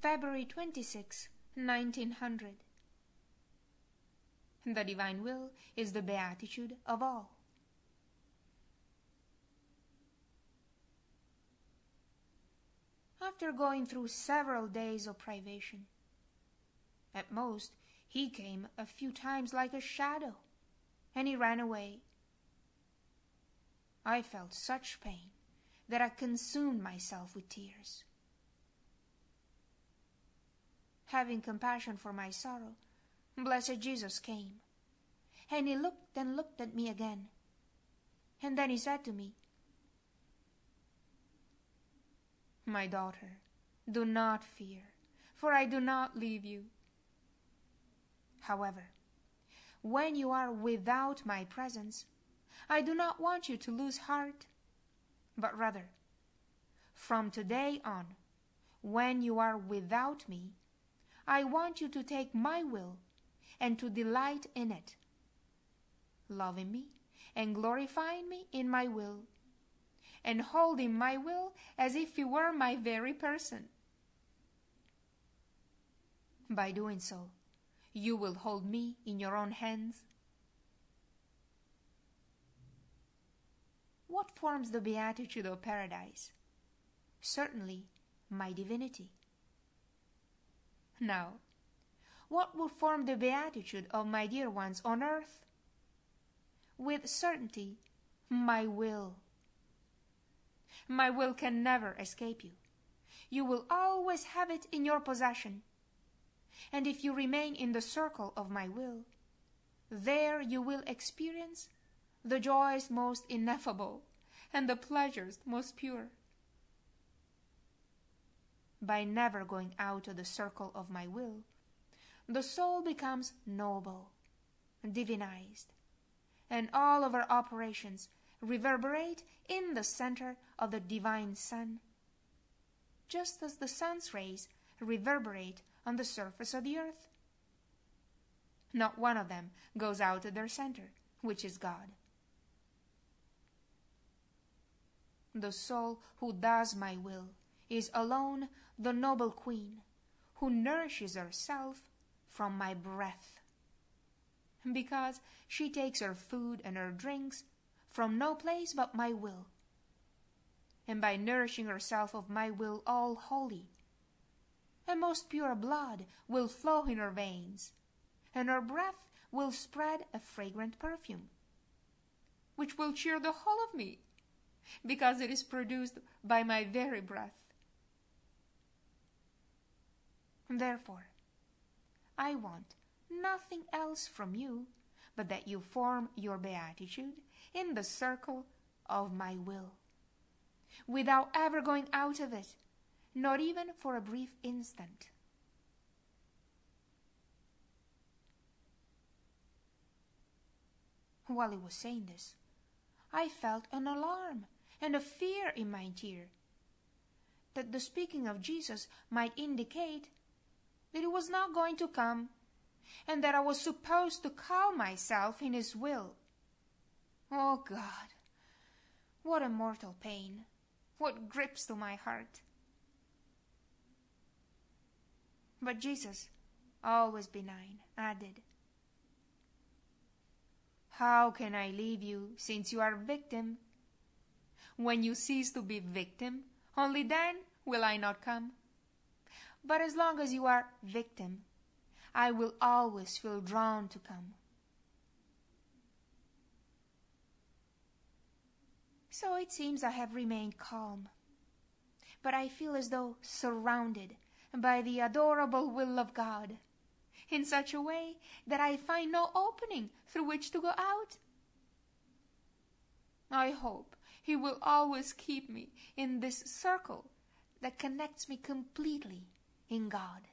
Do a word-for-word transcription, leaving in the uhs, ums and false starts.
February twenty-sixth, nineteen hundred. The divine will is the beatitude of all. After going through several days of privation, at most he came a few times like a shadow, and he ran away. I felt such pain that I consumed myself with tears. Having compassion for my sorrow, blessed Jesus came, and he looked and looked at me again, and then he said to me, "My daughter, do not fear, for I do not leave you. However, when you are without my presence, I do not want you to lose heart, but rather, from today on, when you are without me, I want you to take my will and to delight in it, loving me and glorifying me in my will, and holding my will as if it were my very person. By doing so, you will hold me in your own hands." What forms the beatitude of paradise? Certainly, my divinity. Now, what will form the beatitude of my dear ones on earth? With certainty, my will. My will can never escape you. You will always have it in your possession. And if you remain in the circle of my will, there you will experience the joys most ineffable and the pleasures most pure. By never going out of the circle of my will, the soul becomes noble, divinized, and all of our operations reverberate in the center of the divine sun, just as the sun's rays reverberate on the surface of the earth. Not one of them goes out of their center, which is God. The soul who does my will is alone the noble queen, who nourishes herself from my breath, because she takes her food and her drinks from no place but my will, and by nourishing herself of my will all holy, a most pure blood will flow in her veins, and her breath will spread a fragrant perfume, which will cheer the whole of me, because it is produced by my very breath. Therefore, I want nothing else from you but that you form your beatitude in the circle of my will, without ever going out of it, not even for a brief instant. While he was saying this, I felt an alarm and a fear in my ear, that the speaking of Jesus might indicate that he was not going to come, and that I was supposed to calm myself in his will. Oh God, what a mortal pain, what grips to my heart. But Jesus, always benign, added, "How can I leave you, since you are victim? When you cease to be victim, only then will I not come. But as long as you are victim, I will always feel drawn to come." So it seems I have remained calm, but I feel as though surrounded by the adorable will of God, in such a way that I find no opening through which to go out. I hope he will always keep me in this circle that connects me completely in God.